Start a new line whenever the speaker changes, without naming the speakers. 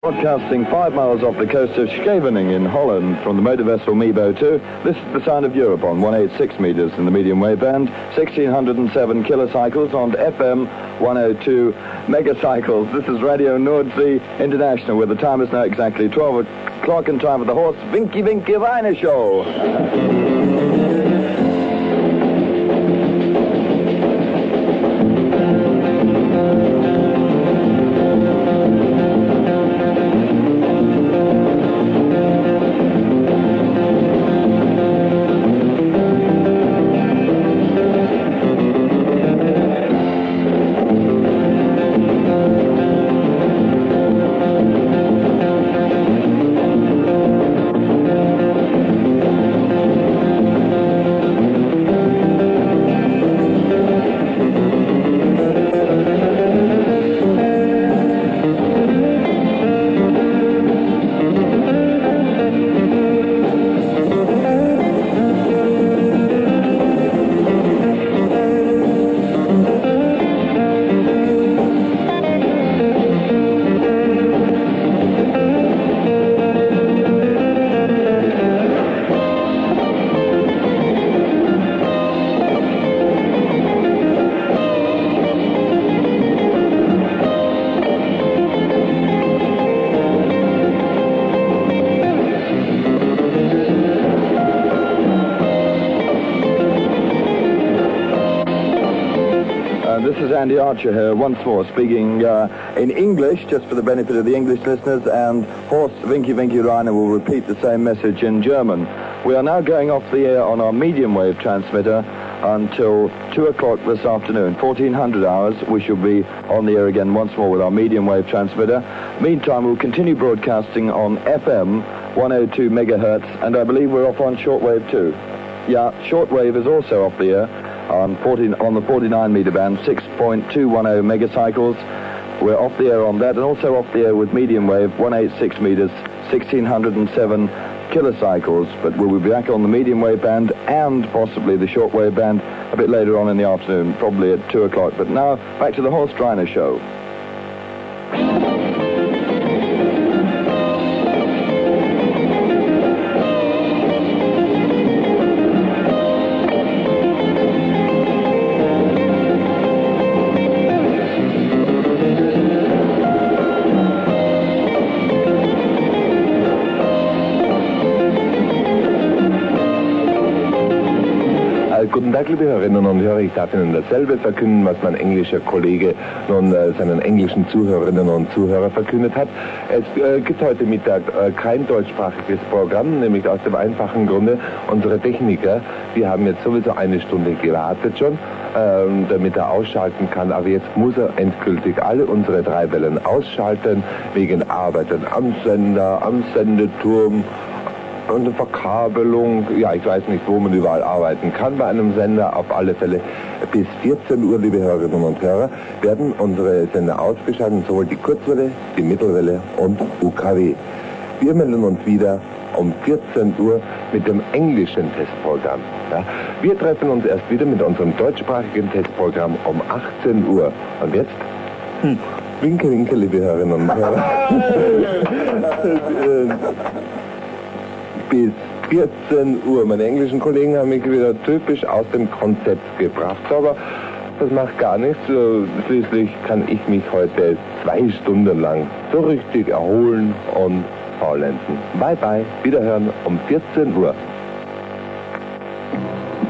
Broadcasting 5 miles off the coast of Scheveningen in Holland from the motor vessel Mebo 2, this is the sound of Europe on 186 meters in the medium wave band, 1607 kilocycles on FM 102 megacycles. This is Radio Nordsee International, where the time is now exactly 12 o'clock and time for the Horst Winky Reine Show. This is Andy Archer here once more, speaking in English, just for the benefit of the English listeners, and Horst Winky Reine will repeat the same message in German. We are now going off the air on our medium wave transmitter until 2 o'clock this afternoon, 1400 hours. We shall be on the air again once more with our medium wave transmitter. Meantime, we'll continue broadcasting on FM 102 megahertz, and I believe we're off on shortwave too. Yeah, shortwave is also off the air. On the 49 meter band, 6.210 megacycles. We're off the air on that, and also off the air with medium wave, 186 meters, 1607 kilocycles. But we'll be back on the medium wave band and possibly the short wave band a bit later on in the afternoon, probably at 2 o'clock. But now, back to the Horst Reine Show.
Guten Tag, liebe Hörerinnen und Hörer. Ich darf Ihnen dasselbe verkünden, was mein englischer Kollege nun seinen englischen Zuhörerinnen und Zuhörern verkündet hat. Es gibt heute Mittag kein deutschsprachiges Programm, nämlich aus dem einfachen Grunde, unsere Techniker, die haben jetzt sowieso eine Stunde gewartet schon, damit er ausschalten kann, aber jetzt muss er endgültig alle unsere 3 Wellen ausschalten, wegen Arbeiten am Sender, am Sendeturm, und eine Verkabelung, ja, ich weiß nicht, wo man überall arbeiten kann bei einem Sender. Auf alle Fälle bis 14 Uhr, liebe Hörerinnen und Hörer, werden unsere Sender ausgeschaltet, sowohl die Kurzwelle, die Mittelwelle und UKW. Wir melden uns wieder um 14 Uhr mit dem englischen Testprogramm. Ja. Wir treffen uns erst wieder mit unserem deutschsprachigen Testprogramm um 18 Uhr. Und jetzt? Winke, winke, liebe Hörerinnen und Hörer. Bis 14 Uhr. Meine englischen Kollegen haben mich wieder typisch aus dem Konzept gebracht, aber das macht gar nichts. Schließlich kann ich mich heute 2 Stunden lang so richtig erholen und faulenzen. Bye bye, wiederhören um 14 Uhr.